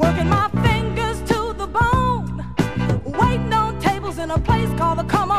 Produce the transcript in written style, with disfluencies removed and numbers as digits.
working my fingers to the bone, waiting on tables in a place called the Come